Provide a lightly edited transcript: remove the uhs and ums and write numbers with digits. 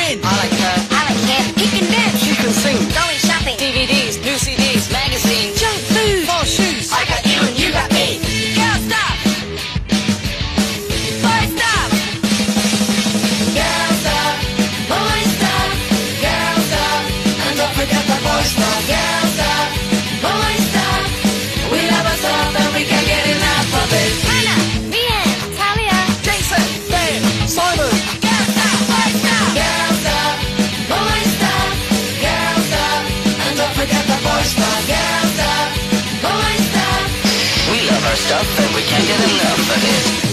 win. I like her. I like him. He can dance. She can sing. Going shopping. DVDs, new CDs, magazines. Junk food. Fall shoes. I got you and you got me. Girl, stop. Boy, stop. Girl stuff, boy stuff, girl stuff, and don't forget the boy stuff. Girl stuff, boy stuff, we love our stuff and we can't get enough of it. Hannah, Rian, Talia, Jason, Dan, Simon. girl stuff, boy stuff. Girl stuff, boy stuff, girl stuff, and don't forget the boy stuff. Girl stuff, boy stuff. We love our stuff and we can't get enough of it.